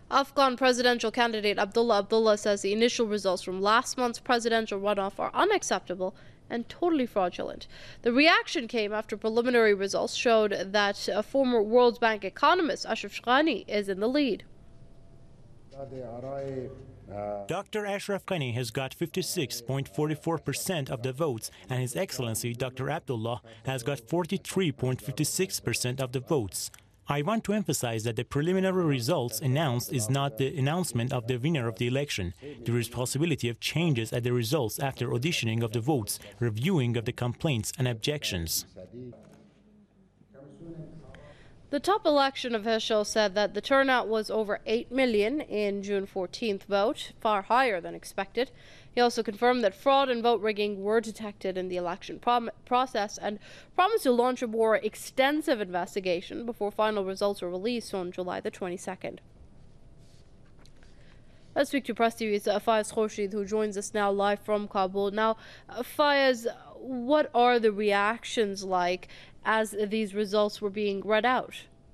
Afghan presidential candidate Abdullah Abdullah says the initial results from last month's presidential runoff are unacceptable and totally fraudulent. The reaction came after preliminary results showed that a former World Bank economist Ashraf Ghani is in the lead. Dr. Ashraf Ghani has got 56.44% of the votes, and His Excellency Dr. Abdullah has got 43.56% of the votes. I want to emphasize that the preliminary results announced is not the announcement of the winner of the election. There is possibility of changes at the results after auditioning of the votes, reviewing of the complaints and objections. The top election official said that the turnout was over 8 million in June 14th vote, far higher than expected. He also confirmed that fraud and vote rigging were detected in the election process and promised to launch a more extensive investigation before final results are released on July the 22nd. Let's speak to Press TV's Fayez Khorshid, who joins us now live from Kabul. Now, Fayez, what are the reactions like as these results were being read out?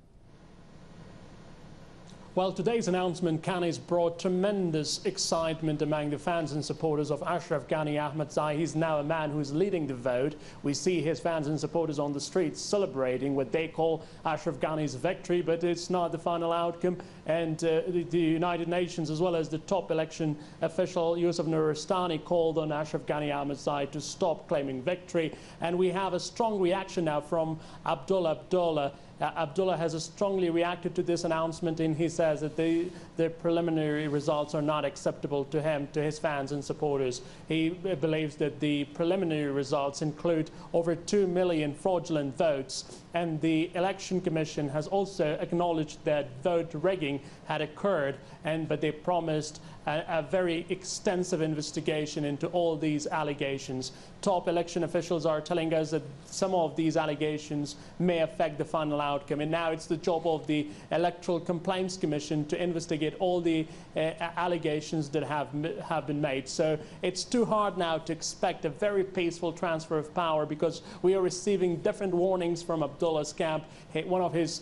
Well, today's announcement, Ghani's brought tremendous excitement among the fans and supporters of Ashraf Ghani Ahmadzai. He's now a man who's leading the vote. We see his fans and supporters on the streets celebrating what they call Ashraf Ghani's victory, but it's not the final outcome. And the United Nations, as well as the top election official, Yusuf Nuristani, called on Ashraf Ghani Ahmadzai to stop claiming victory. And we have a strong reaction now from Abdullah Abdullah. Abdullah has strongly reacted to this announcement, and he says that the preliminary results are not acceptable to him, to his fans and supporters. He believes that the preliminary results include over 2 million fraudulent votes, and the Election Commission has also acknowledged that vote rigging had occurred, but they promised a very extensive investigation into all these allegations. Top election officials are telling us that some of these allegations may affect the final outcome, and now it's the job of the Electoral Complaints Commission to investigate all the allegations that have been made. So it's too hard now to expect a very peaceful transfer of power, because we are receiving different warnings from Abdullah's camp. One of his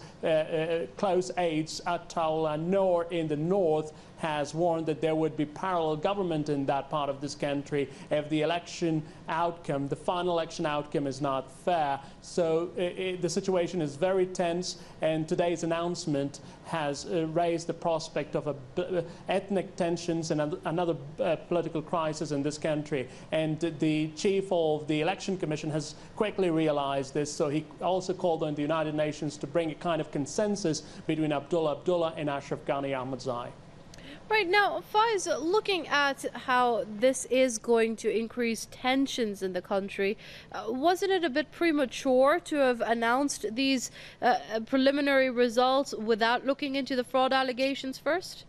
close aides, Atal Noor in the north, has warned that there would be parallel government in that part of this country if the election outcome, the final election outcome, is not fair. So the situation is very tense, and today's announcement has raised the prospect of ethnic tensions and another political crisis in this country. And the chief of the Election Commission has quickly realized this, so he also called on the United Nations to bring a kind of consensus between Abdullah Abdullah and Ashraf Ghani Ahmadzai. Right now, Faiz, looking at how this is going to increase tensions in the country, wasn't it a bit premature to have announced these preliminary results without looking into the fraud allegations first?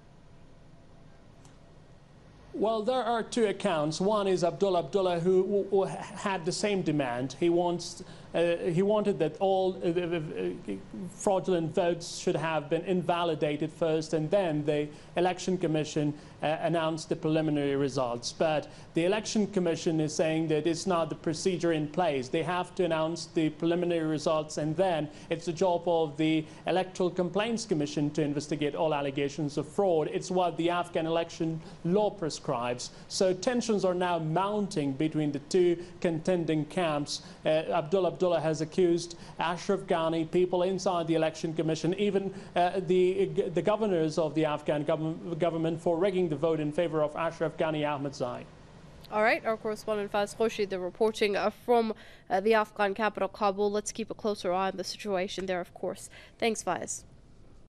Well, there are two accounts. One is Abdullah Abdullah, who had the same demand. He wanted that all fraudulent votes should have been invalidated first, and then the Election Commission announced the preliminary results. But the Election Commission is saying that it's not the procedure in place. They have to announce the preliminary results, and then it's the job of the Electoral Complaints Commission to investigate all allegations of fraud. It's what the Afghan election law prescribes. So tensions are now mounting between the two contending camps. Abdullah Abdullah has accused Ashraf Ghani, people inside the Election Commission, even the governors of the Afghan government, for rigging the vote in favor of Ashraf Ghani Ahmadzai. All right, our correspondent Faiz Khorshid, the reporting from the Afghan capital, Kabul. Let's keep a closer eye on the situation there, of course. Thanks, Faiz.